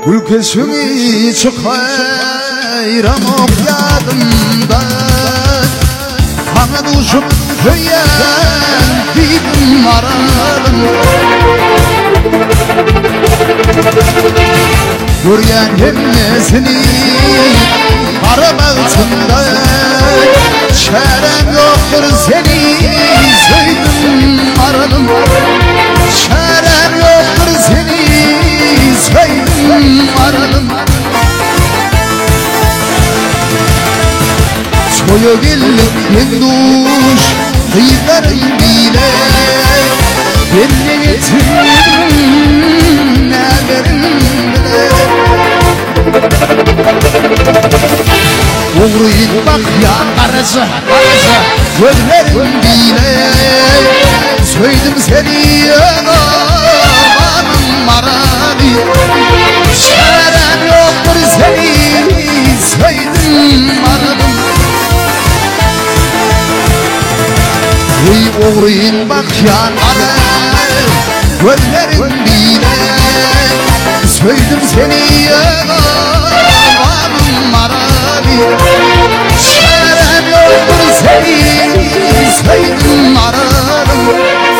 Ülkesini çıkayram okuyadımda Kana düşüp hüyen didim aradım Göryen hemmesini arab altında Çarem yoktur seni söyledim aradım Çarem yoktur seni söyledim aradım Soyu gelip yenduş kıyıların bile Belli getirdim ne verin bile Uğruyun bak ya arası gözlerin bile Söyledim seni ağabanım arabi Çarem yoktur seni söyledim aradım Ey uğruyun bak ya gözlerin bile Söyledim seni ağabanım arabi Çarem yoktur seni söyledim aradım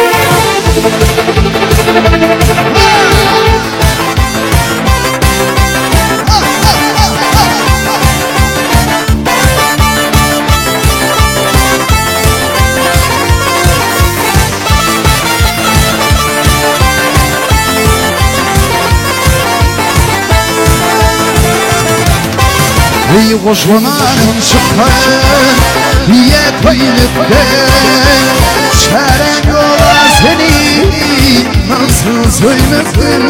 Ey koşmanın çıkan yetmeylip de Çaren yola seni nasıl söylesin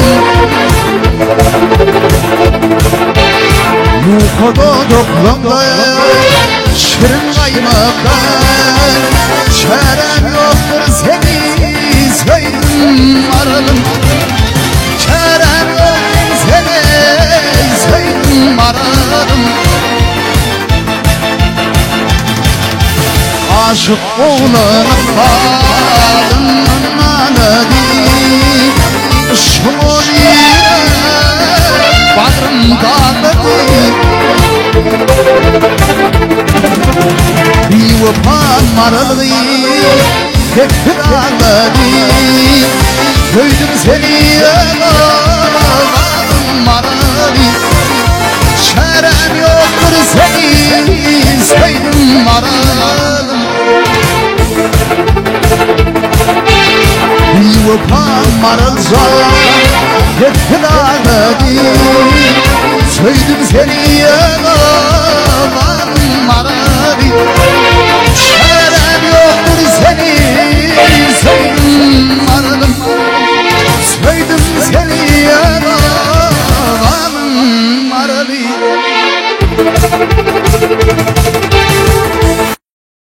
Yukarıda doklamda şirin kaymaktan Çaren yoktur seni söyledim aradım Çaren yoktur seni söyledim aradım Aşık oğlanın bağlının anadi Şumur yine badrım dağladı Bir vapan maralı hep dağladı Gördüm seni ağladım maralı Çarem yoktur seni söyledim aradım Bir vapan maralza hep kınadı Söyledim seni